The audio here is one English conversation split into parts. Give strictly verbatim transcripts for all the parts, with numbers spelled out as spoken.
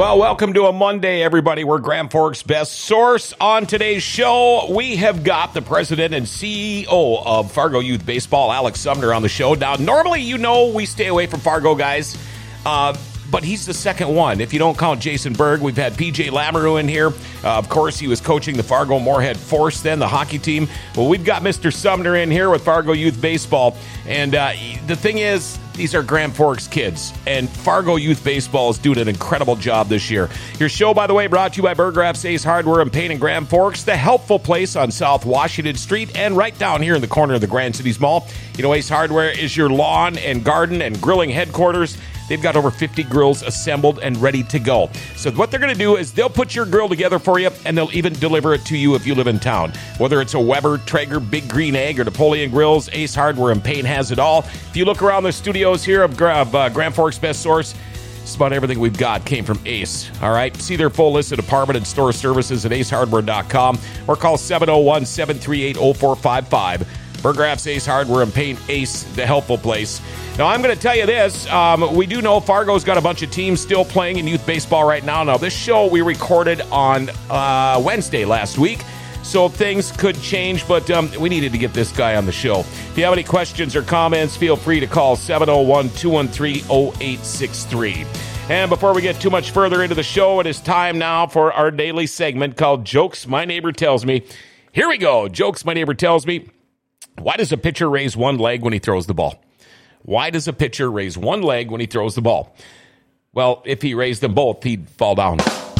Well, welcome to a Monday, everybody. We're Grand Forks' best source. On today's show, we have got the president and C E O of Fargo Youth Baseball, Alex Sumner, on the show. Now, normally, you know, we stay away from Fargo guys, uh, but he's the second one. If you don't count Jason Berg, we've had P J Lamoureux in here. Uh, of course, he was coaching the Fargo Moorhead Force then, the hockey team. Well, we've got Mister Sumner in here with Fargo Youth Baseball. And uh, the thing is, these are Grand Forks kids, and Fargo Youth Baseball is doing an incredible job this year. Your show, by the way, brought to you by Burgraff's Ace Hardware and Paint in Grand Forks, the helpful place on South Washington Street and right down here in the corner of the Grand Cities Mall. You know, Ace Hardware is your lawn and garden and grilling headquarters. They've got over fifty grills assembled and ready to go. So what they're going to do is they'll put your grill together for you, and they'll even deliver it to you if you live in town. Whether it's a Weber, Traeger, Big Green Egg, or Napoleon Grills, Ace Hardware and Paint has it all. If you look around the studios here of, of uh, Grand Forks' best source, just about everything we've got came from Ace. All right? See their full list of department and store services at ace hardware dot com or call seven oh one, seven three eight, oh four five five. Burgraff's Ace Hardware and Paint, Ace, the helpful place. Now, I'm going to tell you this. Um, we do know Fargo's got a bunch of teams still playing in youth baseball right now. Now, this show we recorded on uh, Wednesday last week, so things could change, but um, we needed to get this guy on the show. If you have any questions or comments, feel free to call seven oh one, two one three, oh eight six three. And before we get too much further into the show, it is time now for our daily segment called Jokes My Neighbor Tells Me. Here we go. Jokes My Neighbor Tells Me. Why does a pitcher raise one leg when he throws the ball? Why does a pitcher raise one leg when he throws the ball? Well, if he raised them both, he'd fall down.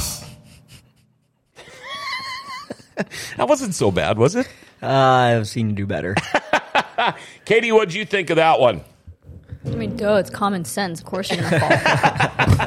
That wasn't so bad, was it? Uh, I've seen you do better. Katie, what did you think of that one? I mean, duh, it's common sense. Of course you're going to fall.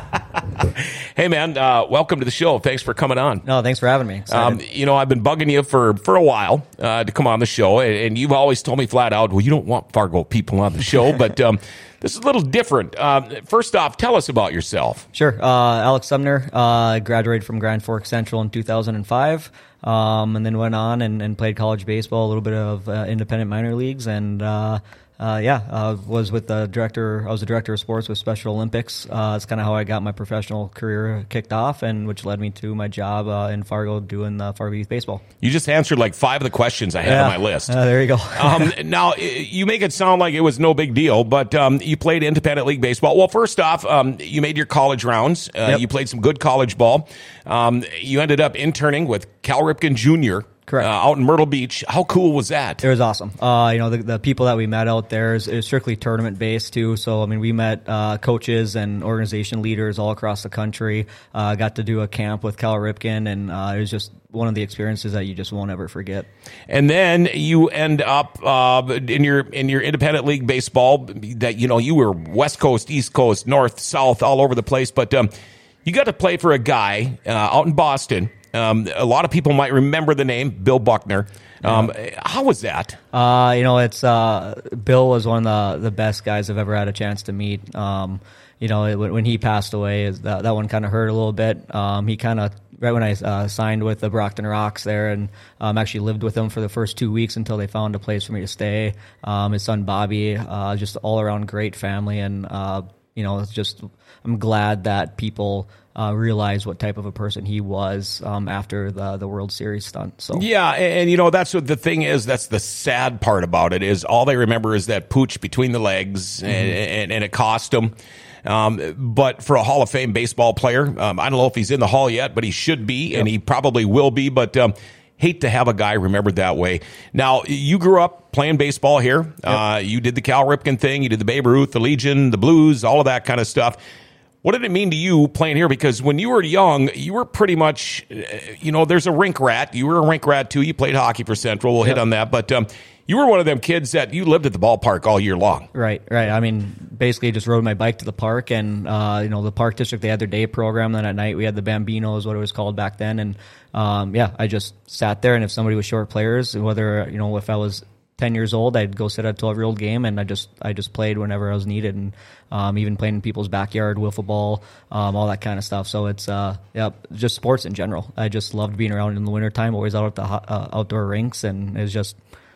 Hey, man, uh, welcome to the show. Thanks for coming on. No, thanks for having me. Um, you know, I've been bugging you for, for a while uh, to come on the show, and, and you've always told me flat out, well, you don't want Fargo people on the show, but um, this is a little different. Um, first off, tell us about yourself. Sure. Uh, Alex Sumner, uh, graduated from Grand Forks Central in two thousand five, um, and then went on and, and played college baseball, a little bit of uh, independent minor leagues, and uh, Uh, yeah, uh, was with the director. I was the director of sports with Special Olympics. Uh, that's kind of how I got my professional career kicked off, and which led me to my job uh, in Fargo doing uh, Fargo Youth Baseball. You just answered like five of the questions I had yeah. on my list. Uh, there you go. um, now, you make it sound like it was no big deal, but um, you played independent league baseball. Well, first off, um, you made your college rounds. Uh, yep. You played some good college ball. Um, you ended up interning with Cal Ripken Junior Correct. Uh, out in Myrtle Beach. How cool was that? It was awesome. Uh, you know, the, the people that we met out there is, is strictly tournament based too. So, I mean, we met uh, coaches and organization leaders all across the country. Uh, got to do a camp with Cal Ripken, and uh, it was just one of the experiences that you just won't ever forget. And then you end up uh, in your in your independent league baseball. That you know, you were West Coast, East Coast, North, South, all over the place. But um, you got to play for a guy uh, out in Boston. Um, a lot of people might remember the name Bill Buckner. Um, yeah. How was that? Uh, you know, it's uh, Bill was one of the, the best guys I've ever had a chance to meet. Um, you know, it, when he passed away, that, that one kind of hurt a little bit. Um, he kind of, right when I uh, signed with the Brockton Rocks there, and um, actually lived with them for the first two weeks until they found a place for me to stay. Um, his son Bobby, uh, just all around great family, and uh, you know, it's just I'm glad that people Uh, realize what type of a person he was um, after the the World Series stunt. So yeah, and, and you know that's what the thing is. That's the sad part about it is all they remember is that pooch between the legs, mm-hmm. and, and, and it cost them. Um, but for a Hall of Fame baseball player, um, I don't know if he's in the Hall yet, but he should be, yep. and he probably will be. But um, hate to have a guy remembered that way. Now, you grew up playing baseball here. Yep. Uh, you did the Cal Ripken thing. You did the Babe Ruth, the Legion, the Blues, all of that kind of stuff. What did it mean to you playing here? Because when you were young, you were pretty much, you know, there's a rink rat. You were a rink rat, too. You played hockey for Central. We'll yep. hit on that. But um, you were one of them kids that you lived at the ballpark all year long. Right, right. I mean, basically just rode my bike to the park. And, uh, you know, the park district, they had their day program. Then at night we had the Bambinos, what it was called back then. And, um, yeah, I just sat there. And if somebody was short players, whether, you know, if I was ten years old, I'd go sit at a twelve-year-old game, and I just I just played whenever I was needed, and um, even playing in people's backyard, wiffle ball, um, all that kind of stuff. So it's uh, yeah, just sports in general. I just loved being around in the wintertime, always out at the uh, outdoor rinks, and it was just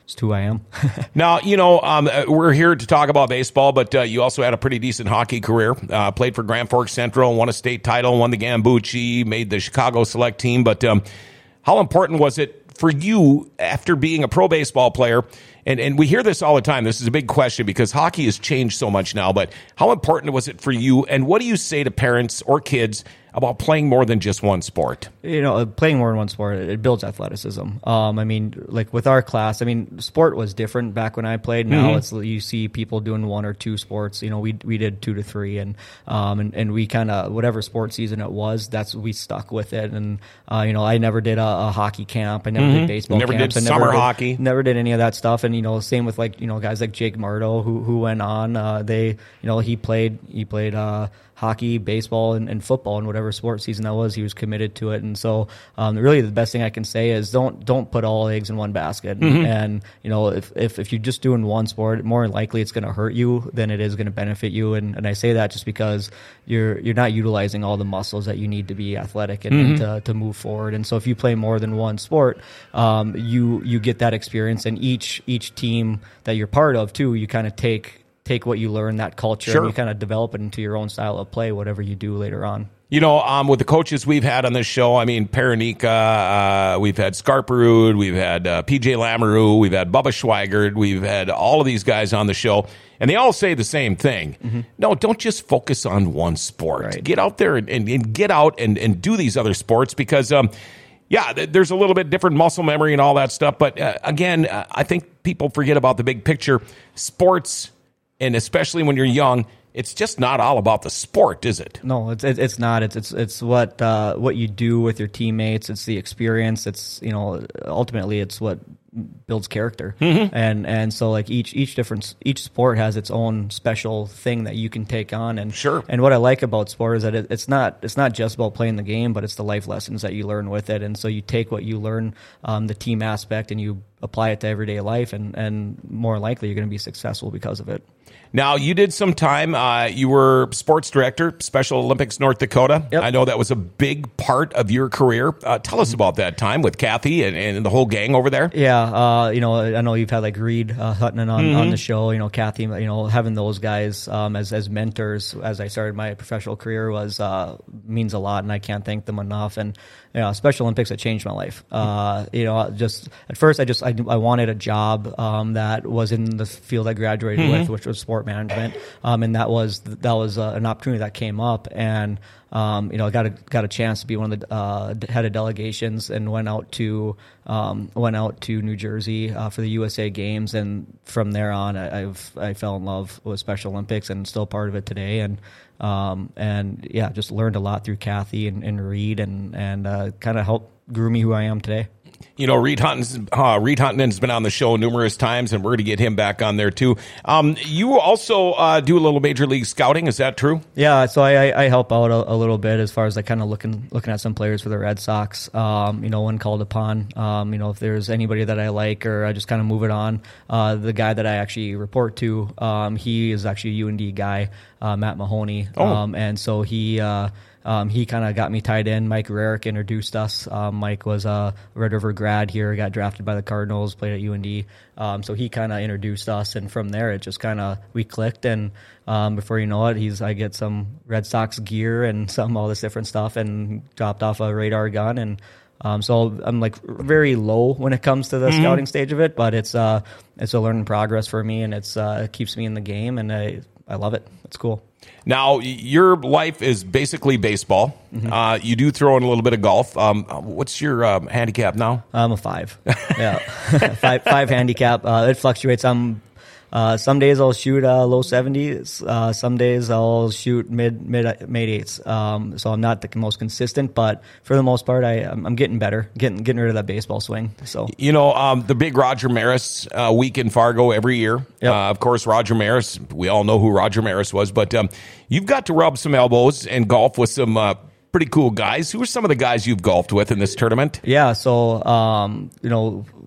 it's who I am. Now, you know, um, we're here to talk about baseball, but uh, you also had a pretty decent hockey career. Uh, played for Grand Forks Central, won a state title, won the Gambucci, made the Chicago Select team. But um, how important was it for you after being a pro baseball player? And, and we hear this all the time. This is a big question because hockey has changed so much now. But how important was it for you? And what do you say to parents or kids about playing more than just one sport? You know, playing more than one sport, it builds athleticism. Um, I mean, like with our class, I mean, sport was different back when I played. Now mm-hmm. it's you see people doing one or two sports. You know, we we did two to three, and um, and, and we kind of whatever sport season it was, that's we stuck with it. And uh, you know, I never did a, a hockey camp. I never mm-hmm. did baseball. Never camps. did I summer never did, hockey. Never did any of that stuff. And you know, same with like you know guys like Jake Marto who who went on. Uh, they you know he played he played. Uh, hockey, baseball, and, and football, and whatever sport season that was, he was committed to it. And so, um, really, the best thing I can say is don't don't put all eggs in one basket. Mm-hmm. And you know, if, if if you're just doing one sport, more likely it's going to hurt you than it is going to benefit you. And and I say that just because you're you're not utilizing all the muscles that you need to be athletic and, mm-hmm. and to to move forward. And so, if you play more than one sport, um, you you get that experience, and each each team that you're part of too, you kind of take. take what you learn, that culture, sure. and you kind of develop it into your own style of play, whatever you do later on. You know, um, with the coaches we've had on this show, I mean, Paranika, uh, we've had Scarperud, we've had uh, P J Lamoureux, we've had Bubba Schweigert, we've had all of these guys on the show, and they all say the same thing. Mm-hmm. No, don't just focus on one sport. Right. Get out there and, and, and get out and, and do these other sports because, um, yeah, there's a little bit different muscle memory and all that stuff. But uh, again, uh, I think people forget about the big picture. Sports, and especially when you're young, it's just not all about the sport, is it? No, it's it's not. It's it's it's what uh, what you do with your teammates. It's the experience. It's you know ultimately it's what builds character. Mm-hmm. And and so like each each different each sport has its own special thing that you can take on. And sure. And what I like about sport is that it, it's not it's not just about playing the game, but it's the life lessons that you learn with it. And so you take what you learn, um, the team aspect, and you apply it to everyday life, and and more likely you're going to be successful because of it. Now, you did some time, uh, you were sports director, Special Olympics North Dakota. Yep. I know that was a big part of your career. Uh, tell us about that time with Kathy and, and the whole gang over there. Yeah, uh, you know, I know you've had like Reed uh, Hutton on, mm-hmm. on the show, you know, Kathy, you know, having those guys um, as, as mentors as I started my professional career was uh, means a lot, and I can't thank them enough. And, you know, Special Olympics, it changed my life. Uh, you know, just at first I just, I, I wanted a job um, that was in the field I graduated mm-hmm. with, which was sport management, um, and that was that was uh, an opportunity that came up, and um, you know, I got a got a chance to be one of the uh, head of delegations, and went out to um, went out to New Jersey uh, for the U S A Games, and from there on, I, I've I fell in love with Special Olympics, and still part of it today, and um, and yeah, just learned a lot through Kathy and, and Reed, and and uh, kind of helped grew me who I am today. You know, Reed Huntington, uh, Reed Huntington's been on the show numerous times, and we're going to get him back on there too. Um, you also uh, do a little Major League Scouting, is that true? Yeah, so I, I help out a, a little bit as far as like kind of looking looking at some players for the Red Sox. Um, you know, when called upon, um, you know, if there's anybody that I like, or I just kind of move it on. Uh, the guy that I actually report to, um, he is actually a U N D guy, uh, Matt Mahoney, oh. um, and so he. Uh, Um, he kind of got me tied in. Mike Rarick introduced us. Um, Mike was a Red River grad here, got drafted by the Cardinals, played at U N D. Um, so he kind of introduced us, and from there it just kind of we clicked. And um, before you know it, he's I get some Red Sox gear and some all this different stuff, and dropped off a radar gun. And um, so I'm like very low when it comes to the mm-hmm. scouting stage of it, but it's uh it's a learning progress for me, and it's uh, it keeps me in the game, and I I love it. It's cool. Now, your life is basically baseball. Mm-hmm. Uh, you do throw in a little bit of golf. Um, what's your um, handicap now? I'm a five. Yeah, five five handicap. Uh, it fluctuates. I'm uh, some days I'll shoot uh, low seventies. Uh, some days I'll shoot mid mid mid eights. Um, so I'm not the most consistent, but for the most part, I I'm getting better, getting getting rid of that baseball swing. So you know, um, the big Roger Maris uh, week in Fargo every year. Yep. Uh, of course, Roger Maris. We all know who Roger Maris was, but um, you've got to rub some elbows and golf with some uh, pretty cool guys. Who are some of the guys you've golfed with in this tournament? Yeah, so um, you know,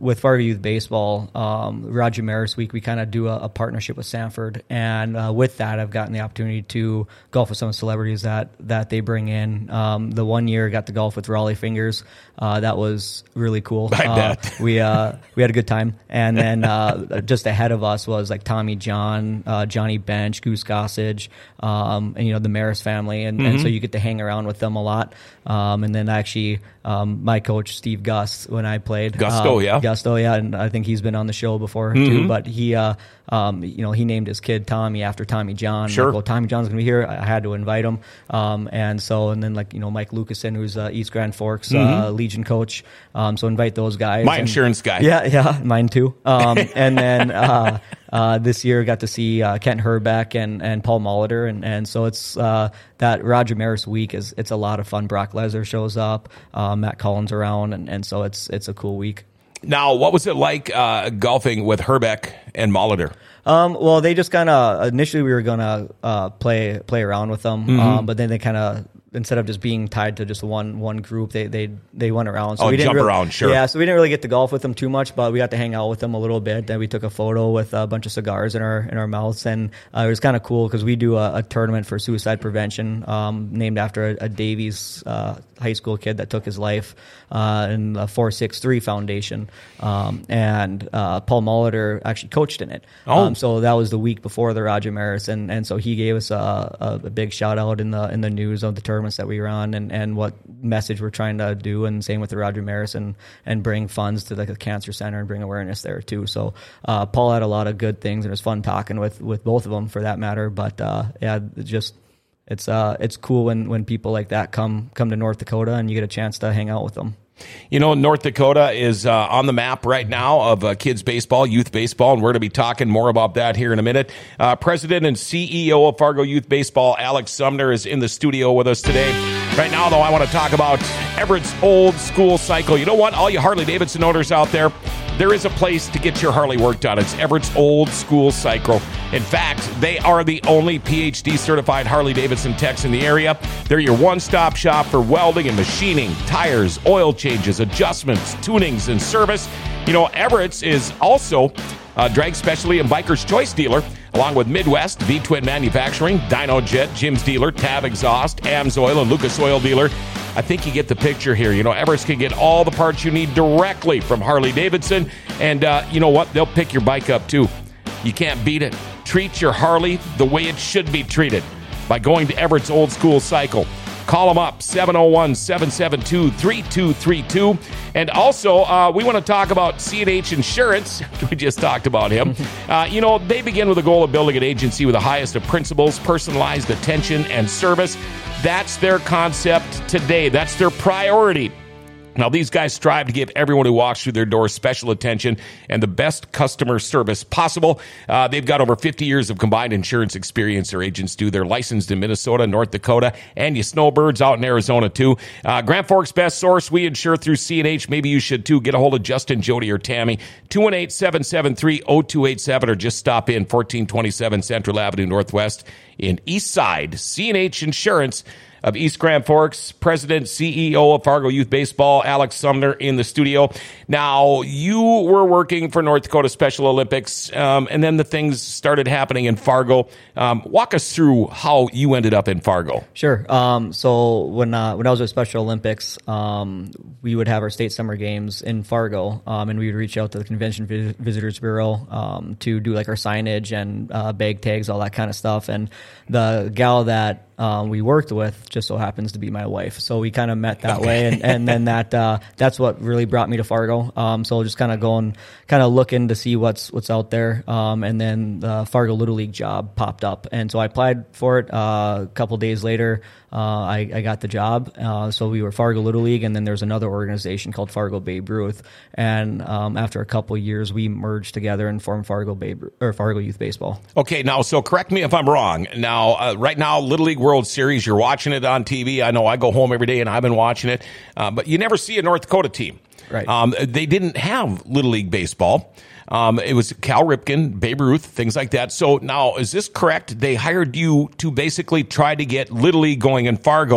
with Fargo Youth Baseball, um, Roger Maris Week, we kind of do a, a partnership with Sanford, and uh, with that, I've gotten the opportunity to golf with some of the celebrities that that they bring in. Um, the one year I got to golf with Raleigh Fingers. Uh, that was really cool. I uh, bet. we uh, we had a good time, and then uh, just ahead of us was like Tommy John, uh, Johnny Bench, Goose Gossage, um, and you know the Maris family, and, mm-hmm. and so you get to hang around with them a lot. Um, and then actually, um, my coach Steve Gus, when I played Gusto, uh, yeah, Gusto, yeah, and I think he's been on the show before mm-hmm. too. But he, uh, um, you know, he named his kid Tommy after Tommy John. Sure. Like, well, Tommy John's gonna be here. I had to invite him. Um, and so, and then like you know Mike Lucasen, who's uh, East Grand Forks mm-hmm. uh, Legion coach. Um, so invite those guys. My and, insurance guy. Yeah, yeah, mine too. Um, and then uh, uh, this year got to see uh, Kent Herbeck and, and Paul Molitor, and and so it's uh, that Roger Maris week is it's a lot of fun. Brock Lesnar shows up, uh, Matt Collins around, and, and so it's it's a cool week. Now, what was it like uh, golfing with Herbeck and Molitor? Um, well, they just kind of initially we were gonna uh, play play around with them, mm-hmm. um, but then they kind of instead of just being tied to just one one group, they they they went around. So oh, we didn't jump really, around, sure. Yeah, so we didn't really get to golf with them too much, but we got to hang out with them a little bit. Then we took a photo with a bunch of cigars in our in our mouths, and uh, it was kind of cool because we do a, a tournament for suicide prevention, um, named after a, a Davies uh, high school kid that took his life, uh, in the four six three Foundation, um, and uh, Paul Molitor actually coached in it. Oh. Um, so that was the week before the Roger Maris, and, and so he gave us a, a, a big shout out in the in the news of the tournaments that we were on, and, and what message we're trying to do, and same with the Roger Maris, and, and bring funds to like the cancer center and bring awareness there too. So uh, Paul had a lot of good things, and it was fun talking with, with both of them for that matter. But uh, yeah, it just it's uh it's cool when, when people like that come come to North Dakota and you get a chance to hang out with them. You know, North Dakota is uh, on the map right now of uh, kids baseball, youth baseball, and we're going to be talking more about that here in a minute. Uh, President and C E O of Fargo Youth Baseball, Alex Sumner, is in the studio with us today. Right now, though, I want to talk about Everett's Old School Cycle. You know what? All you Harley-Davidson owners out there, there is a place to get your Harley worked on. It's Everett's Old School Cycle. In fact, they are the only P H D certified Harley-Davidson techs in the area. They're your one-stop shop for welding and machining, tires, oil changes, adjustments, tunings, and service. You know, Everett's is also a drag specialty and biker's choice dealer, along with Midwest, V-Twin Manufacturing, DynoJet, Jim's Dealer, Tab Exhaust, AMSOIL, and Lucas Oil Dealer. I think you get the picture here. You know, Everett's can get all the parts you need directly from Harley-Davidson. And uh, you know what? They'll pick your bike up, too. You can't beat it. Treat your Harley the way it should be treated by going to Everett's Old School Cycle. Call them up, seven oh one, seven seven two, three two three two. And also, uh, we want to talk about C and H Insurance. We just talked about him. Uh, you know, they begin with the goal of building an agency with the highest of principles, personalized attention, and service. That's their concept today. That's their priority. Now, these guys strive to give everyone who walks through their doors special attention and the best customer service possible. Uh, they've got over fifty years of combined insurance experience, their agents do. They're licensed in Minnesota, North Dakota, and you snowbirds out in Arizona, too. Uh, Grand Forks' best source. We insure through C and H. Maybe you should, too. Get a hold of Justin, Jody, or Tammy. two one eight, seven seven three, zero two eight seven, or just stop in fourteen twenty-seven Central Avenue Northwest in Eastside. C and H Insurance of East Grand Forks, President, C E O of Fargo Youth Baseball, Alex Sumner, in the studio. Now, you were working for North Dakota Special Olympics, um, and then the things started happening in Fargo. Um, walk us through how you ended up in Fargo. Sure. Um, so when uh, when I was at Special Olympics, um, we would have our state summer games in Fargo, um, and we would reach out to the Convention Vis- Visitors Bureau um, to do like our signage and uh, bag tags, all that kind of stuff. And the gal that Um, we worked with just so happens to be my wife, so we kind of met that okay. way, and, and then that uh, that's what really brought me to Fargo. Um, so just kind of going, kind of looking to see what's what's out there, um, and then the Fargo Little League job popped up, and so I applied for it. Uh, a couple days later, uh, I, I got the job. Uh, so we were Fargo Little League, and then there's another organization called Fargo Babe Ruth, and um, after a couple years, we merged together and formed Fargo Babe or Fargo Youth Baseball. Okay, now so correct me if I'm wrong. Now, uh, right now, Little League World Series, you're watching it on T V. I know I go home every day and I've been watching it, uh, but you never see a North Dakota team. Right. Um, they didn't have Little League Baseball. Um, it was Cal Ripken, Babe Ruth, things like that. So now, is this correct? They hired you to basically try to get Little League going in Fargo,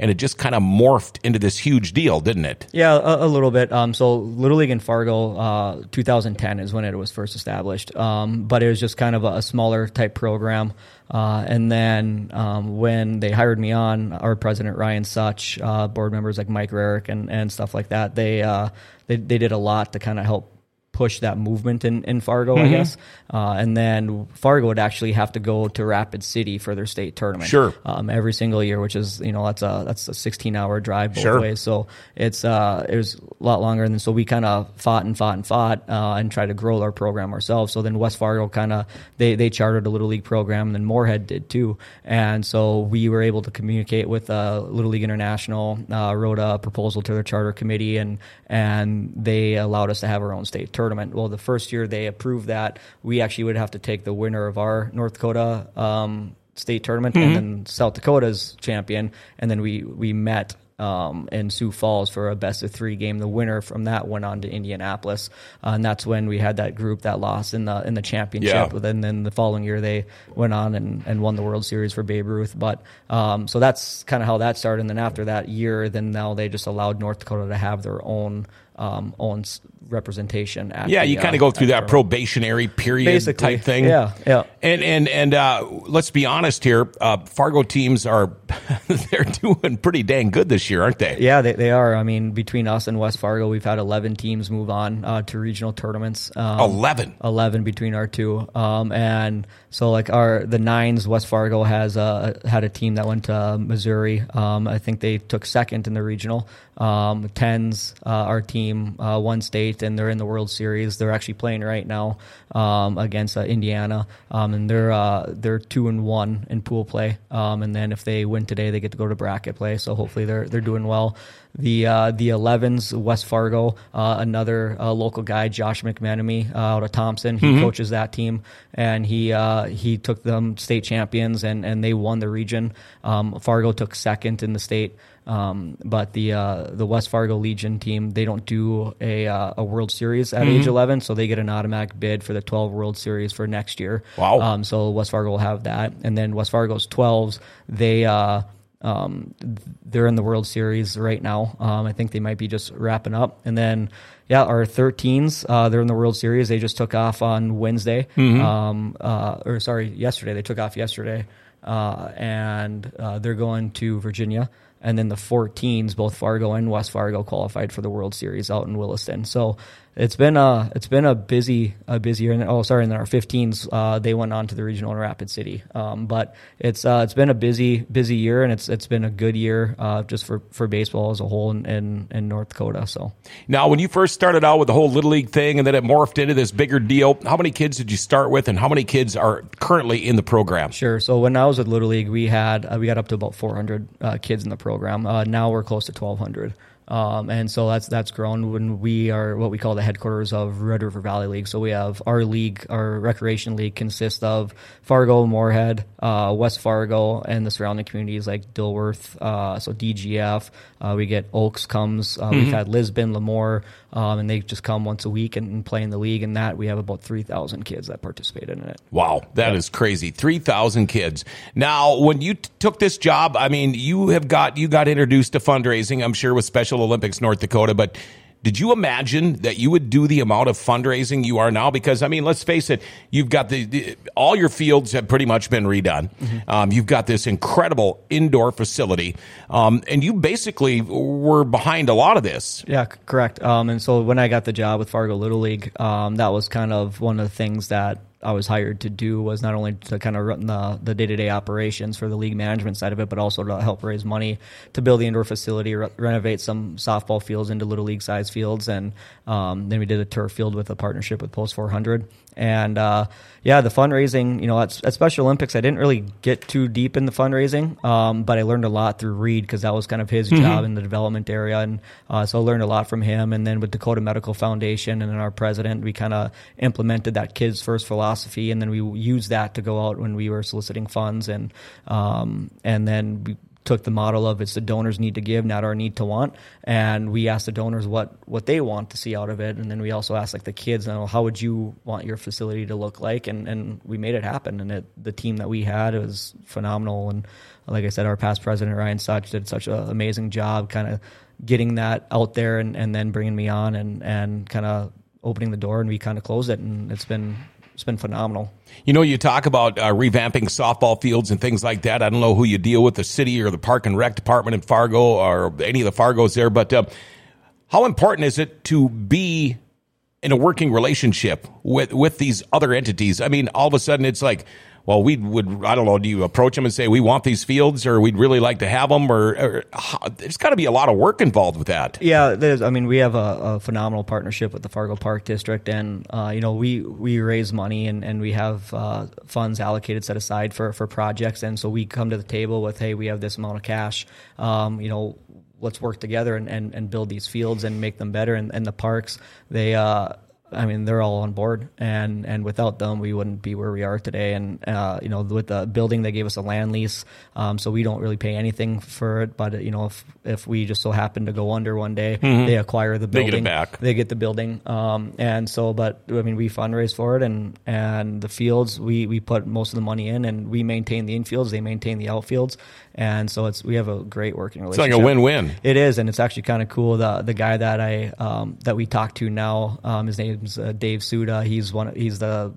and it just kind of morphed into this huge deal, didn't it? Yeah, a, a little bit. Um, so Little League in Fargo, uh, two thousand ten is when it was first established. Um, but it was just kind of a, a smaller type program. Uh, and then um, when they hired me on, our president Ryan Such, uh, board members like Mike Rarick and, and stuff like that, they uh, they they did a lot to kind of help push that movement in, in Fargo, mm-hmm. I guess. Uh, and then Fargo would actually have to go to Rapid City for their state tournament. Sure. Um, every single year, which is, you know, that's a, that's a sixteen hour drive both sure. ways. So it's, uh, it was a lot longer. And then, so we kind of fought and fought and fought, uh, and tried to grow our program ourselves. So then West Fargo kind of, they, they chartered a Little League program, and then Moorhead did too. And so we were able to communicate with, uh, Little League International, uh, wrote a proposal to their charter committee, and, and they allowed us to have our own state tournament. Well, the first year they approved that, we actually would have to take the winner of our North Dakota um, state tournament, mm-hmm. and then South Dakota's champion, and then we we met um, in Sioux Falls for a best of three game. The winner from that went on to Indianapolis, uh, and that's when we had that group that lost in the in the championship. Yeah. And then the following year they went on and, and won the World Series for Babe Ruth. But um, so that's kind of how that started. And then after that year, then now they just allowed North Dakota to have their own um, own representation. At yeah, the, you kind of uh, go through that probationary period basically, type thing. Yeah, yeah. And and and uh, let's be honest here, uh, Fargo teams are they're doing pretty dang good this year, aren't they? Yeah, they they are. I mean, between us and West Fargo, we've had eleven teams move on uh, to regional tournaments. Um, Eleven. Eleven between our two, um, and so like our the nines, West Fargo has uh, had a team that went to Missouri. Um, I think they took second in the regional. Um, tens, uh, our team uh, won state, and they're in the World Series. They're actually playing right now um, against uh, Indiana, um, and they're uh, they're two and one in pool play. Um, and then if they win today, they get to go to bracket play. So hopefully they're they're doing well. The uh, the elevens, West Fargo, uh, another uh, local guy, Josh McManamy uh, out of Thompson. He mm-hmm. coaches that team, and he uh, he took them state champions, and, and they won the region. Um, Fargo took second in the state. Um, but the uh, the West Fargo Legion team, they don't do a uh, a World Series at mm-hmm. age eleven, so they get an automatic bid for the twelve World Series for next year. Wow! Um, so West Fargo will have that, and then West Fargo's twelves, they uh, um, they're in the World Series right now. Um, I think they might be just wrapping up, and then yeah, our thirteens, uh, they're in the World Series. They just took off on Wednesday, mm-hmm. um, uh, or sorry, yesterday. They took off yesterday, uh, and uh, they're going to Virginia. And then the fourteens, both Fargo and West Fargo, qualified for the World Series out in Williston. So it's been a it's been a busy a busy year. And oh, sorry, and then our fifteens, uh, they went on to the regional in Rapid City. Um, but it's uh, it's been a busy busy year, and it's it's been a good year uh, just for, for baseball as a whole in, in in North Dakota. So now, when you first started out with the whole Little League thing, and then it morphed into this bigger deal, how many kids did you start with, and how many kids are currently in the program? Sure. So when I was with Little League, we had uh, we got up to about four hundred uh, kids in the program. Uh, now we're close to twelve hundred. Um, and so that's that's grown when we are what we call the headquarters of Red River Valley League. So we have our league, our recreation league consists of Fargo, Moorhead, uh, West Fargo, and the surrounding communities like Dilworth, uh, so D G F. Uh, we get Oaks comes. Uh, mm-hmm. We've had Lisbon, Lemoore, um, and they just come once a week and, and play in the league. And that we have about three thousand kids that participate in it. Wow, that yeah. is crazy. three thousand kids. Now, when you t- took this job, I mean, you have got you got introduced to fundraising, I'm sure, with Special Olympics North Dakota, but did you imagine that you would do the amount of fundraising you are now? Because, I mean, let's face it, you've got the, the all your fields have pretty much been redone. Mm-hmm. Um, you've got this incredible indoor facility, um, and you basically were behind a lot of this. Yeah, c- correct. Um, and so when I got the job with Fargo Little League, um, that was kind of one of the things that I was hired to do, was not only to kind of run the, the day-to-day operations for the league management side of it, but also to help raise money to build the indoor facility, re- renovate some softball fields into little league size fields. And um, then we did a turf field with a partnership with Post four hundred. And uh, yeah, the fundraising, you know, at, at Special Olympics, I didn't really get too deep in the fundraising, um, but I learned a lot through Reed, because that was kind of his mm-hmm. job in the development area. And uh, so I learned a lot from him. And then with Dakota Medical Foundation and then our president, we kind of implemented that kids first philosophy. And then we used that to go out when we were soliciting funds. And um, and then we took the model of it's the donors need to give, not our need to want. And we asked the donors what, what they want to see out of it. And then we also asked like the kids, you know, how would you want your facility to look like? And, and we made it happen. And it, the team that we had, it was phenomenal. And like I said, our past president, Ryan Such, did such an amazing job kind of getting that out there and, and then bringing me on and, and kind of opening the door, and we kind of closed it. And it's been, it's been phenomenal. You know, you talk about uh, revamping softball fields and things like that. I don't know who you deal with, the city or the Park and Rec department in Fargo or any of the Fargos there, but uh, how important is it to be in a working relationship with, with these other entities? I mean, all of a sudden it's like, well, we would, I don't know, do you approach them and say, we want these fields, or we'd really like to have them, or, or how, there's got to be a lot of work involved with that. Yeah, there's, I mean, we have a, a phenomenal partnership with the Fargo Park District, and, uh, you know, we, we raise money and, and we have uh, funds allocated, set aside for, for projects, and so we come to the table with, hey, we have this amount of cash, um, you know, let's work together and, and, and build these fields and make them better, and, and the parks, they, uh, I mean, they're all on board, and, and without them, we wouldn't be where we are today. And, uh, you know, with the building, they gave us a land lease, um, so we don't really pay anything for it. But, you know, if, if we just so happen to go under one day, mm-hmm. they acquire the building. They get it back. They get the building. Um, and so, but, I mean, we fundraise for it, and, and the fields, we, we put most of the money in, and we maintain the infields, they maintain the outfields. And so it's, we have a great working relationship. It's like a win-win. It is, and it's actually kind of cool. The the guy that I um, that we talk to now, um, his name's uh, Dave Suda. He's one. He's the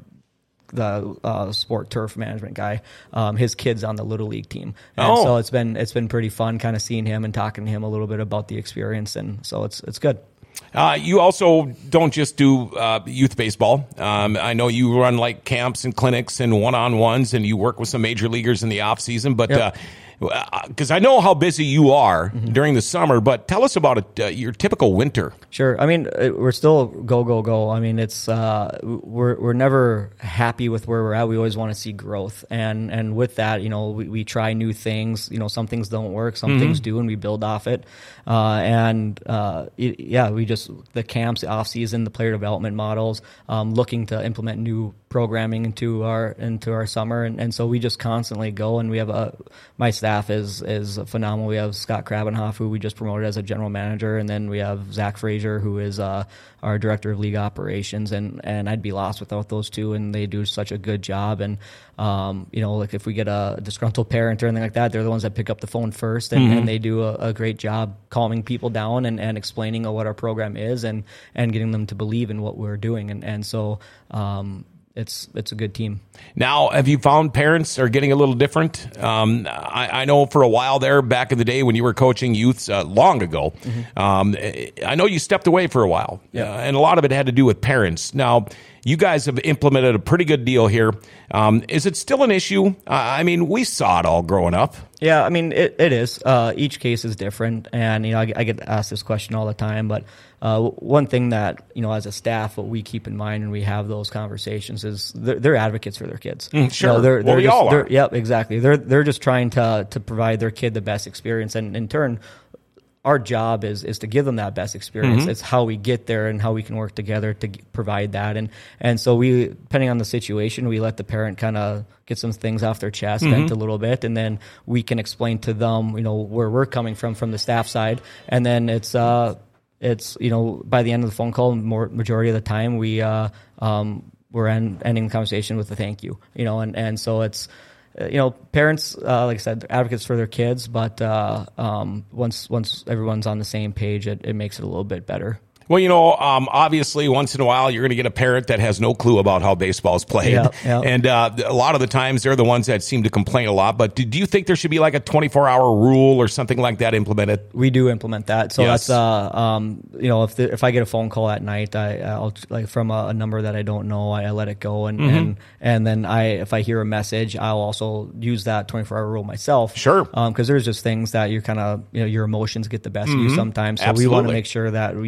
the uh, sport turf management guy. Um, his kid's on the Little League team, and oh. so it's been it's been pretty fun, kind of seeing him and talking to him a little bit about the experience, and so it's it's good. Uh, you also don't just do uh, youth baseball. Um, I know you run like camps and clinics and one-on-ones, and you work with some major leaguers in the off season, but. Yep. Uh, Because I know how busy you are mm-hmm. during the summer, but tell us about it, uh, your typical winter. Sure. I mean, we're still go, go, go. I mean, it's uh, we're we're never happy with where we're at. We always want to see growth, and and with that, you know, we, we try new things. You know, some things don't work, some mm-hmm. things do, and we build off it. Uh, and uh, it, yeah, we just the camps, the off season, the player development models, um, looking to implement new programming into our into our summer, and, and so we just constantly go, and we have a my staff is is phenomenal. We have Scott Krabenhoff, who we just promoted as a general manager, and then we have Zach Frazier, who is uh, our director of league operations, and and I'd be lost without those two, and they do such a good job. And um, you know, like if we get a disgruntled parent or anything like that, they're the ones that pick up the phone first, and, mm-hmm. and they do a, a great job calming people down and, and explaining what our program is, and and getting them to believe in what we're doing, and and so. Um, It's it's a good team. Now, have you found parents are getting a little different? Um, I, I know for a while there, back in the day when you were coaching youths uh, long ago, mm-hmm. um, I know you stepped away for a while, yeah. uh, and a lot of it had to do with parents. Now, you guys have implemented a pretty good deal here. Um, is it still an issue? Uh, I mean, we saw it all growing up. Yeah, I mean, it, it is. Uh, each case is different, and you know, I, I get asked this question all the time. But uh, one thing that you know, as a staff, what we keep in mind when we have those conversations is they're, they're advocates for their kids. Mm, sure, you know, they're, well, they're we just, all are. Yep, exactly. They're they're just trying to to provide their kid the best experience, and in turn, our job is is to give them that best experience. Mm-hmm. It's how we get there and how we can work together to g- provide that. And and so we, depending on the situation, we let the parent kind of get some things off their chest, mm-hmm. vent a little bit, and then we can explain to them, you know, where we're coming from from the staff side. And then it's uh it's you know, by the end of the phone call, more majority of the time we uh um we're en- ending the conversation with a thank you, you know, and and so it's. You know, parents, uh, like I said, advocates for their kids, but uh, um, once once everyone's on the same page, it, it makes it a little bit better. Well, you know, um, obviously, once in a while, you're going to get a parent that has no clue about how baseball is played. Yep, yep. And uh, a lot of the times, they're the ones that seem to complain a lot. But do, do you think there should be like a twenty-four hour rule or something like that implemented? We do implement that. So yes. that's, uh, um, you know, if the, if I get a phone call at night, I, I'll like from a, a number that I don't know, I, I let it go. And, mm-hmm. and and then I, if I hear a message, I'll also use that twenty-four hour rule myself. Sure. Because um, there's just things that you're kind of, you know, your emotions get the best mm-hmm. of you sometimes. So Absolutely. we want to make sure that you don't say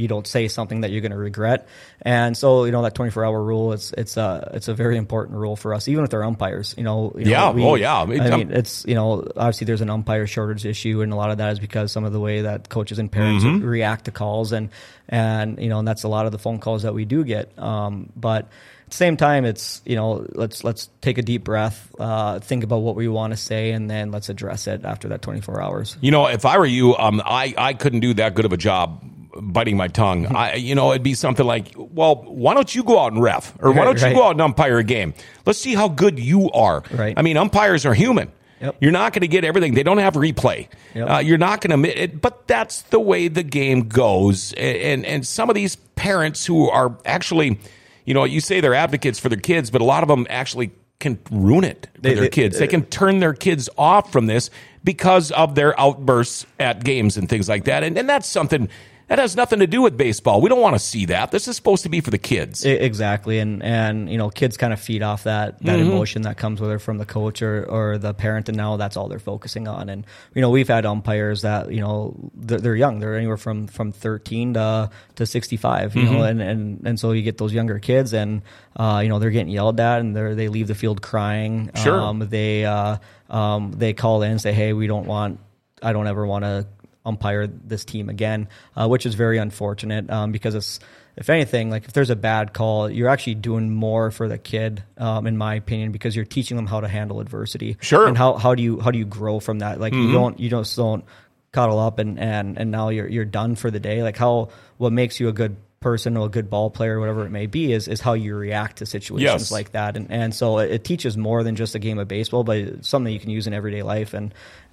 say something that you're going to regret. And so, you know, that twenty-four hour rule, it's it's a it's a very important rule for us, even with our umpires. You know, you yeah, know, we, oh yeah. I mean, it's, you know, obviously there's an umpire shortage issue, and a lot of that is because some of the way that coaches and parents mm-hmm. react to calls, and and you know, and that's a lot of the phone calls that we do get. Um, but at the same time, it's, you know, let's let's take a deep breath, uh, think about what we want to say, and then let's address it after that twenty-four hours. You know, if I were you, um, I, I couldn't do that good of a job biting my tongue. I, you know, it'd be something like, well, why don't you go out and ref? Or why don't right. you go out and umpire a game? Let's see how good you are. Right. I mean, umpires are human. Yep. You're not going to get everything. They don't have replay. Yep. Uh, you're not going to, but that's the way the game goes. And, and some of these parents who are actually, you know, you say they're advocates for their kids, but a lot of them actually can ruin it for they, their they, kids. They can turn their kids off from this because of their outbursts at games and things like that. And, and that's something that has nothing to do with baseball. We don't want to see that. This is supposed to be for the kids. Exactly. And, and you know, kids kind of feed off that, that mm-hmm. emotion that comes with it from the coach or, or the parent, and now that's all they're focusing on. And, you know, we've had umpires that, you know, they're, they're young. They're anywhere from, from thirteen to, to sixty-five, you mm-hmm. know, and, and, and so you get those younger kids, and, uh, you know, they're getting yelled at, and they they leave the field crying. Sure. Um, they, uh, um, they call in and say, hey, we don't want, I don't ever want to umpire this team again, uh, which is very unfortunate, um, because it's, if anything, like if there's a bad call, you're actually doing more for the kid, um, in my opinion, because you're teaching them how to handle adversity. Sure. And how, how do you how do you grow from that? Like mm-hmm. you don't you just don't cuddle up and, and, and now you're you're done for the day. Like how what makes you a good person or a good ball player, whatever it may be, is is how you react to situations yes. like that. And and so it, it teaches more than just a game of baseball, but it's something you can use in everyday life. And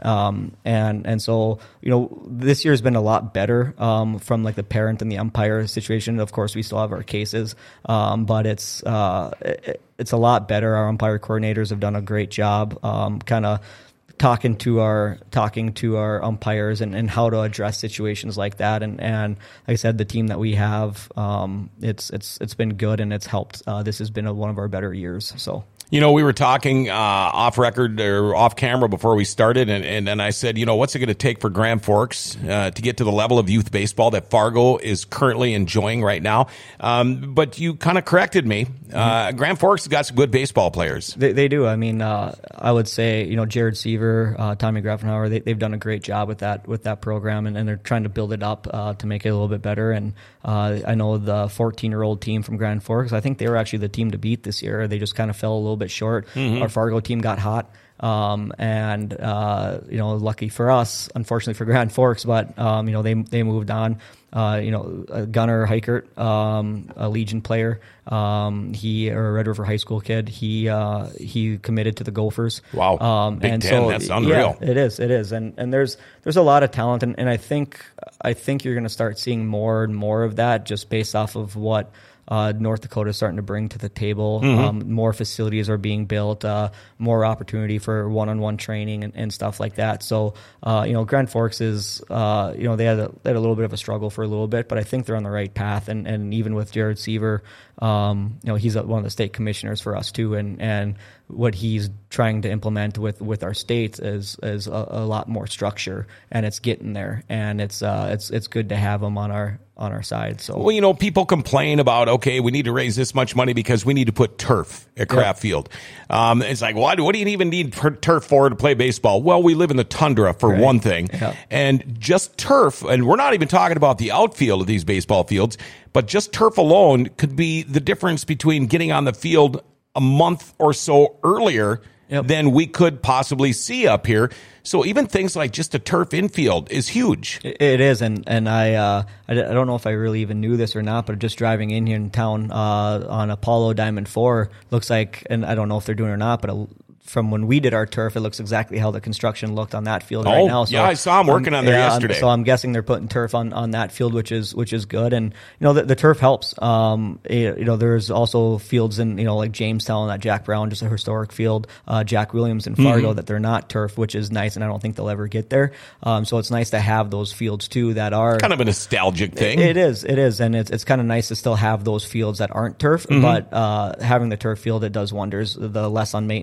um and and so, you know, this year's been a lot better um from like the parent and the umpire situation. Of course, we still have our cases, um but it's uh it, it's a lot better. Our umpire coordinators have done a great job, um kind of talking to our talking to our umpires and, and how to address situations like that. And, and like I said, the team that we have, um, it's it's it's been good, and it's helped. Uh, this has been a, one of our better years. So. You know, we were talking uh, off record or off camera before we started, and, and, and I said, you know, what's it going to take for Grand Forks uh, to get to the level of youth baseball that Fargo is currently enjoying right now? Um, but you kind of corrected me. Uh, Grand Forks has got some good baseball players. They, they do. I mean, uh, I would say, you know, Jared Seaver, uh, Tommy Grafenhauer, they, they've done a great job with that with that program, and, and they're trying to build it up uh, to make it a little bit better. And uh, I know the fourteen-year-old team from Grand Forks, I think they were actually the team to beat this year. They just kind of fell a little bit short. Mm-hmm. Our Fargo team got hot. Um, and, uh, you know, lucky for us, unfortunately for Grand Forks, but, um, you know, they, they moved on. Uh, you know, uh, Gunnar Heikert, um, a Legion player, um, he, or a Red River High School kid, he, uh, he committed to the Gophers. Wow. Um, Big and Ten, so, that's unreal. Yeah, it is, it is. And, and there's, there's a lot of talent, and, and I think, I think you're going to start seeing more and more of that just based off of what, Uh, North Dakota is starting to bring to the table. Mm-hmm. Um, more facilities are being built, uh, more opportunity for one-on-one training and, and stuff like that. So, uh, you know, Grand Forks is, uh, you know, they had, a, they had a little bit of a struggle for a little bit, but I think they're on the right path. And, and even with Jared Seaver, um, you know, he's a, one of the state commissioners for us too. And, and what he's trying to implement with, with our states is, is a, a lot more structure, and it's getting there. And it's, uh, it's, it's good to have him on our, on our side. So, well, you know, people complain about, okay, we need to raise this much money because we need to put turf at Kraft yep. Field. Um, it's like, what, what do you even need turf for to play baseball? Well, we live in the tundra for right. one thing, yep. and just turf, and we're not even talking about the outfield of these baseball fields, but just turf alone could be the difference between getting on the field a month or so earlier yep. than we could possibly see up here. So even things like just a turf infield is huge. It is, and and I uh, I don't know if I really even knew this or not, but just driving in here in town uh, on Apollo Diamond Four looks like, and I don't know if they're doing it or not, but a, from when we did our turf, it looks exactly how the construction looked on that field oh, right now. So yeah, I saw them working um, on there yeah, yesterday. So I'm guessing they're putting turf on, on that field, which is which is good. And you know the, the turf helps. Um, you know there's also fields in you know like Jamestown, that Jack Brown, just a historic field. Uh, Jack Williams in Fargo mm-hmm. that they're not turf, which is nice, and I don't think they'll ever get there. Um, so it's nice to have those fields too that are kind of a nostalgic thing. It, it is, it is, and it's it's kind of nice to still have those fields that aren't turf, mm-hmm. but uh, having the turf field, it does wonders. The less on maintenance costs.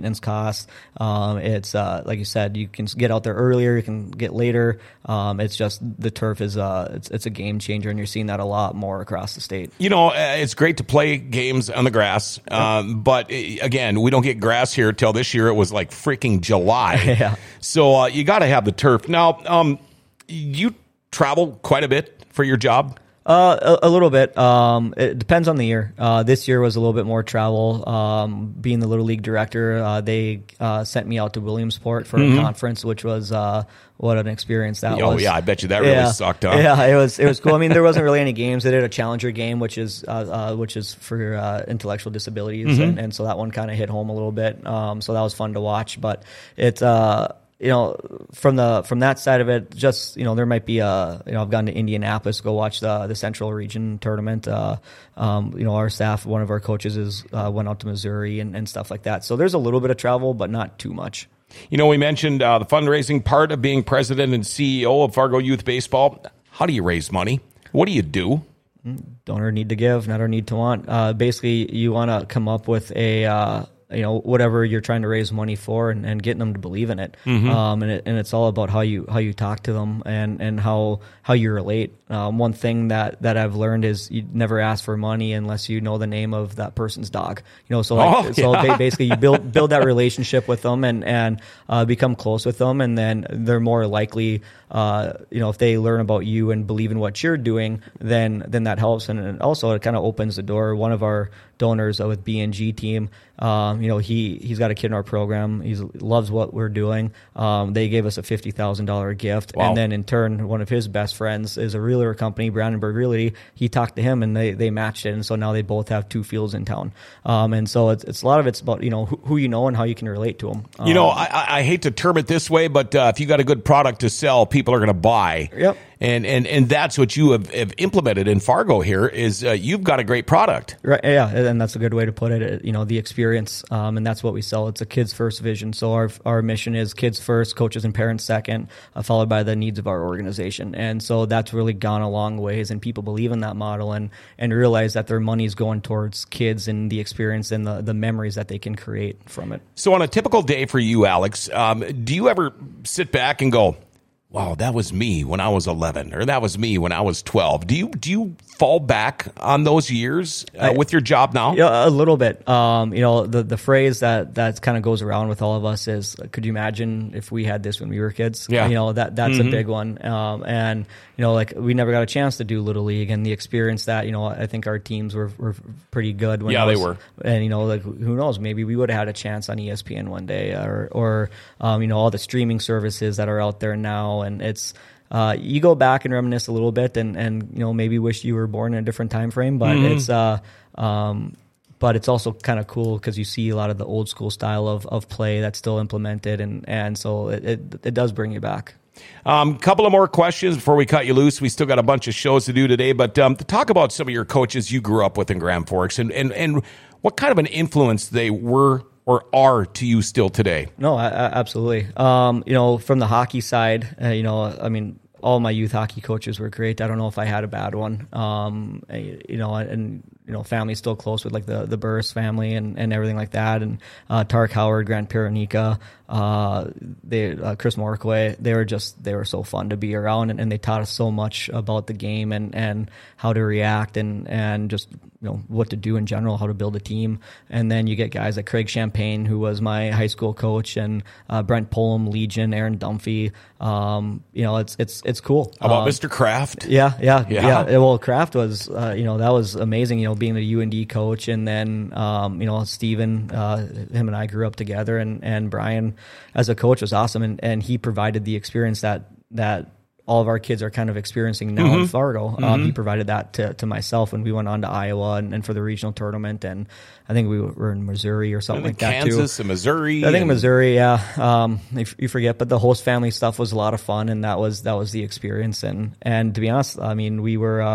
grass. Um, it's uh, like you said, you can get out there earlier, you can get later. Um, it's just the turf is uh, it's it's a game changer, and you're seeing that a lot more across the state. You know, uh, it's great to play games on the grass, um, but uh, again, we don't get grass here till this year. It was like freaking July, yeah. So uh, you got to have the turf. Now, um, you travel quite a bit for your job. Uh, a, a little bit. Um, it depends on the year. Uh, this year was a little bit more travel. Um, being the Little League director, uh, they uh, sent me out to Williamsport for mm-hmm. a conference, which was uh, what an experience that oh, was. Oh yeah, I bet you that really yeah. sucked, huh? Yeah, it was. It was cool. I mean, there wasn't really any games. They did a challenger game, which is uh, uh, which is for uh, intellectual disabilities, mm-hmm. and, and so that one kind of hit home a little bit. Um, so that was fun to watch, but it. Uh, You know, from the from that side of it, just you know, there might be a you know, I've gone to Indianapolis to go watch the the Central Region tournament. Uh, um, you know, our staff, one of our coaches is uh, went out to Missouri and, and stuff like that. So there's a little bit of travel, but not too much. You know, we mentioned uh, the fundraising part of being president and C E O of Fargo Youth Baseball. How do you raise money? What do you do? Donor need to give, not our need to want. Uh, basically, you want to come up with a. Uh, you know, whatever you're trying to raise money for, and, and getting them to believe in it. Mm-hmm. Um, and it, and it's all about how you, how you talk to them and, and how, how you relate. Um, one thing that, that I've learned is you never ask for money unless you know the name of that person's dog. You know, so like, oh, so yeah. basically you build, build that relationship with them and, and, uh, become close with them. And then they're more likely, uh, you know, if they learn about you and believe in what you're doing, then, then that helps. And, and also it kind of opens the door. One of our donors uh, with B N G team, um, you know, he, he's got a kid in our program. He loves what we're doing. Um, they gave us a fifty thousand dollars gift. Wow. And then in turn, one of his best friends is a realtor company, Brandenburg Realty. He talked to him and they, they matched it. And so now they both have two fields in town. Um, and so it's, it's a lot of it's about, you know, who, who you know and how you can relate to them. Um, you know, I, I hate to term it this way, but uh, if you got a good product to sell, people are going to buy. Yep. And, and, and that's what you have, have implemented in Fargo here is uh, you've got a great product. Right. Yeah. And that's a good way to put it. You know, the experience. Um, and that's what we sell. It's a kids first vision. So our, our mission is kids first, coaches and parents second, uh, followed by the needs of our organization. And so that's really gone a long ways, and people believe in that model and, and realize that their money is going towards kids and the experience and the, the memories that they can create from it. So on a typical day for you, Alex, um, do you ever sit back and go, wow, that was me when I was eleven, or that was me when I was twelve. Do you do you fall back on those years uh, I, with your job now? Yeah, a little bit. Um, you know, the the phrase that that kind of goes around with all of us is, "Could you imagine if we had this when we were kids?" Yeah, you know that that's mm-hmm. a big one. Um, and you know, like we never got a chance to do Little League, and the experience that you know, I think our teams were were pretty good. When yeah, was, they were. And you know, like who knows, maybe we would have had a chance on E S P N one day, or or um, you know, all the streaming services that are out there now, and it's. Uh, you go back and reminisce a little bit, and, and you know maybe wish you were born in a different time frame. But mm-hmm. it's uh, um, but it's also kind of cool because you see a lot of the old school style of, of play that's still implemented, and, and so it, it it does bring you back. A um, couple of more questions before we cut you loose. We still got a bunch of shows to do today, but um, to talk about some of your coaches you grew up with in Grand Forks, and and and what kind of an influence they were or are to you still today. No, I, I, absolutely. Um, you know, from the hockey side, uh, you know, I mean, all my youth hockey coaches were great. I don't know if I had a bad one. Um, you know, and you know, family's still close with like the the Burris family and, and everything like that. And uh, Tarek Howard, Grant Paranika, uh, they uh, Chris Morquay, they were just they were so fun to be around, and, and they taught us so much about the game and, and how to react and and just you know what to do in general, how to build a team. And then you get guys like Craig Champagne, who was my high school coach, and uh, Brent Pullum, Legion, Aaron Dunphy. Um, you know, it's it's it's cool. How about um, Mister Kraft? Yeah, yeah, yeah, yeah. Well, Kraft was, uh, you know, that was amazing. You know, being the U N D coach, and then, um, you know, Steven, uh, him and I grew up together, and, and Brian as a coach was awesome, and, and he provided the experience that that all of our kids are kind of experiencing now mm-hmm. in Fargo. Mm-hmm. Um, he provided that to, to myself when we went on to Iowa and, and for the regional tournament, and I think we were in Missouri or something like that Kansas too. Kansas and Missouri. I think and... Missouri, yeah. Um, you, you forget, but the host family stuff was a lot of fun, and that was that was the experience. And and to be honest, I mean, we were. Uh,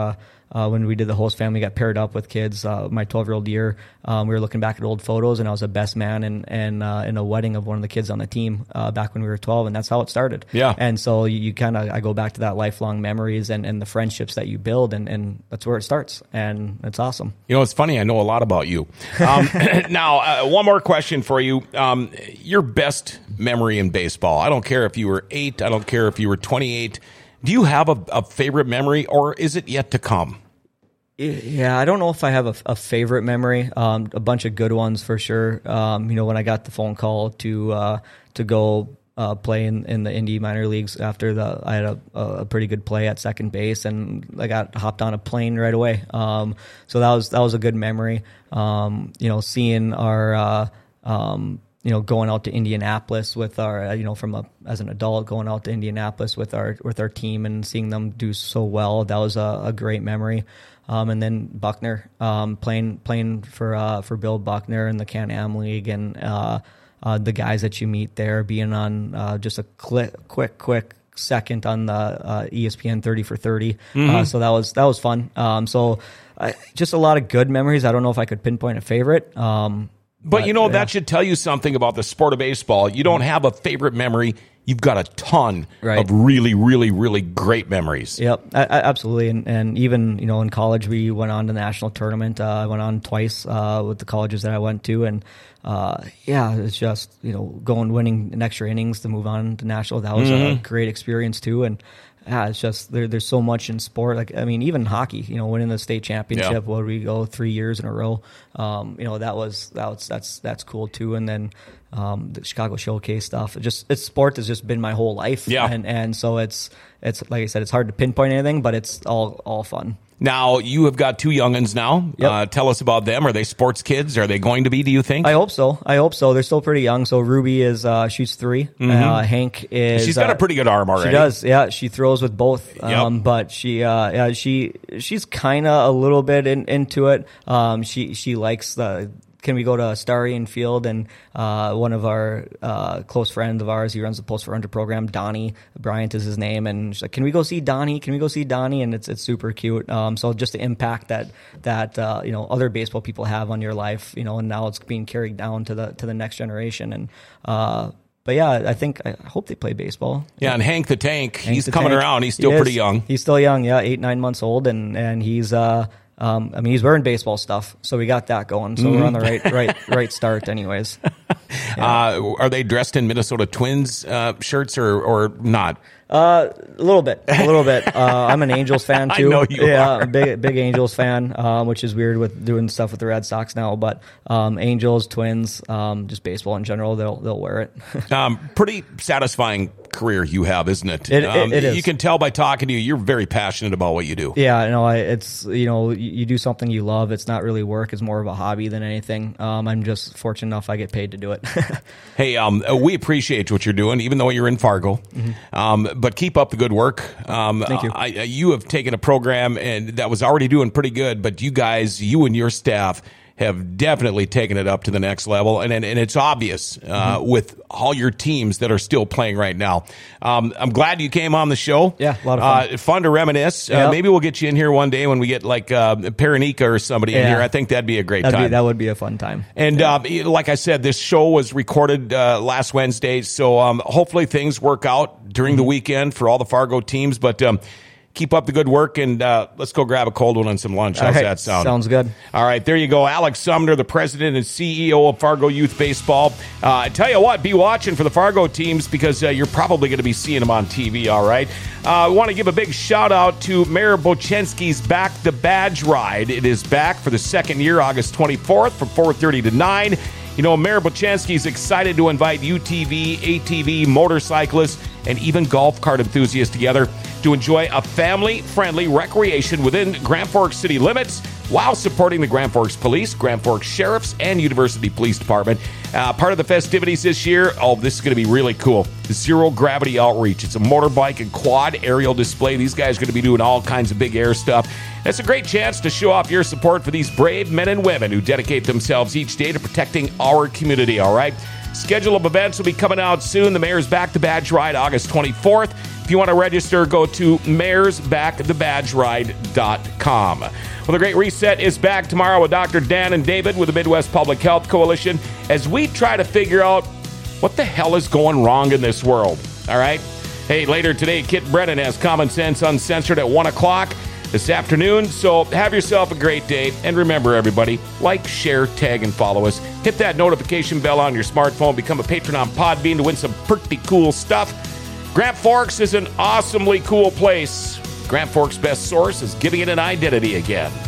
uh, when we did the host family, got paired up with kids. Uh, my twelve-year-old year, um, we were looking back at old photos, and I was a best man in in, uh, in a wedding of one of the kids on the team uh, back when we were twelve, and that's how it started. Yeah. And so you, you kind of I go back to that lifelong memories and, and the friendships that you build, and, and that's where it starts, and it's awesome. You know, it's funny. I know a lot about you. Um, now, uh, one more question for you. Um, your best memory in baseball. I don't care if you were eight. I don't care if you were twenty-eight. Do you have a, a favorite memory, or is it yet to come? Yeah, I don't know if I have a, a favorite memory. Um, a bunch of good ones for sure. Um, you know, when I got the phone call to uh, to go uh, play in, in the Indy minor leagues after the, I had a, a pretty good play at second base, and I got hopped on a plane right away. Um, so that was that was a good memory. Um, you know, seeing our uh, um, you know, going out to Indianapolis with our, you know, from a, as an adult, going out to Indianapolis with our, with our team and seeing them do so well. That was a, a great memory. Um, and then Buckner, um, playing, playing for, uh, for Bill Buckner in the Can-Am League, and, uh, uh, the guys that you meet there, being on, uh, just a quick, quick, quick second on the, uh, E S P N thirty for thirty. Mm-hmm. Uh, so that was, that was fun. Um, so I, just a lot of good memories. I don't know if I could pinpoint a favorite. Um, But, but you know, yeah. that should tell you something about the sport of baseball. You don't have a favorite memory. You've got a ton right. of really, really, really great memories. Yep, I, I, absolutely. And, and even, you know, in college, we went on to the national tournament. Uh, I went on twice uh, with the colleges that I went to. And, uh, yeah, it's just, you know, going, winning an extra innings to move on to national. That was mm-hmm. a great experience, too. And, yeah, it's just there, there's so much in sport. Like, I mean, even hockey, you know, winning the state championship, yeah. where we go three years in a row. Um, you know, that was, that was, that's, that's cool too. And then, um, the Chicago Showcase stuff, it just, it's sport has just been my whole life. Yeah. And, and so it's, it's, like I said, it's hard to pinpoint anything, but it's all, all fun. Now, you have got two young'uns now. Yep. Uh, tell us about them. Are they sports kids? Are they going to be, do you think? I hope so. I hope so. They're still pretty young. So Ruby is, uh, she's three. Mm-hmm. Uh, Hank is... She's got uh, a pretty good arm already. She does, yeah. She throws with both. Um, yep. But she, uh, yeah, she, she's kind of a little bit in, into it. Um, she, she likes the... Can we go to Starion Field? And uh, one of our uh, close friends of ours, he runs the Post four hundred program, Donnie Bryant is his name, and she's like, "Can we go see Donnie? Can we go see Donnie?" And it's it's super cute. Um, so just the impact that that uh, you know, other baseball people have on your life, you know, and now it's being carried down to the to the next generation. And uh, but yeah, I think I hope they play baseball. Yeah, and Hank the Tank, Hank he's the coming Tank. around. He's still he pretty young. He's still young. Yeah, eight nine months old, and and he's. Uh, Um, I mean, he's wearing baseball stuff, so we got that going. So mm-hmm. we're on the right, right, right start, anyways. Yeah. Uh, are they dressed in Minnesota Twins uh, shirts or or not? Uh, a little bit, a little bit. Uh, I'm an Angels fan too. I know you yeah, are. a big, big Angels fan, um, which is weird with doing stuff with the Red Sox now. But um, Angels, Twins, um, just baseball in general, they'll they'll wear it. um, pretty satisfying career you have, isn't it? It, um, it, it is. You can tell by talking to you, you're very passionate about what you do. Yeah, no, I, it's, you know, you, you do something you love. It's not really work. It's more of a hobby than anything. Um, I'm just fortunate enough I get paid to do it. Hey, um, we appreciate what you're doing, even though you're in Fargo. Mm-hmm. Um, but keep up the good work. Um, Thank you. I, you have taken a program and that was already doing pretty good, but you guys, you and your staff have definitely taken it up to the next level, and and, and it's obvious uh, mm-hmm. with all your teams that are still playing right now. Um, I'm glad you came on the show. Yeah, a lot of fun. Uh, fun to reminisce. Yep. Uh, maybe we'll get you in here one day when we get like uh, Paranika or somebody yeah. in here. I think that'd be a great that'd time. Be, that would be a fun time. And yeah. uh, like I said, this show was recorded uh, last Wednesday, so um, hopefully things work out during mm-hmm. the weekend for all the Fargo teams. But um, keep up the good work, and uh, let's go grab a cold one and some lunch. How's right. that sound? Sounds good. All right, there you go. Alex Sumner, the president and C E O of Fargo Youth Baseball. Uh, I tell you what, be watching for the Fargo teams because uh, you're probably going to be seeing them on T V, all right? I uh, want to give a big shout-out to Mayor Bochenski's Back the Badge Ride. It is back for the second year, August twenty-fourth from four thirty to nine. You know, Mayor Bochenski is excited to invite U T V, A T V, motorcyclists, and even golf cart enthusiasts together to enjoy a family-friendly recreation within Grand Forks city limits while supporting the Grand Forks Police, Grand Forks Sheriffs, and University Police Department. Uh, part of the festivities this year, oh, this is going to be really cool. Zero Gravity Outreach. It's a motorbike and quad aerial display. These guys are going to be doing all kinds of big air stuff. It's a great chance to show off your support for these brave men and women who dedicate themselves each day to protecting our community, all right? Schedule of events will be coming out soon. The Mayor's Back to Badge Ride, August twenty-fourth. If you want to register, go to mares back the badge ride dot com. Well, the Great Reset is back tomorrow with Doctor Dan and David with the Midwest Public Health Coalition as we try to figure out what the hell is going wrong in this world. All right? Hey, later today, Kit Brennan has Common Sense Uncensored at one o'clock this afternoon. So have yourself a great day. And remember, everybody, like, share, tag, and follow us. Hit that notification bell on your smartphone. Become a patron on Podbean to win some pretty cool stuff. Grand Forks is an awesomely cool place. Grand Forks' best source is giving it an identity again.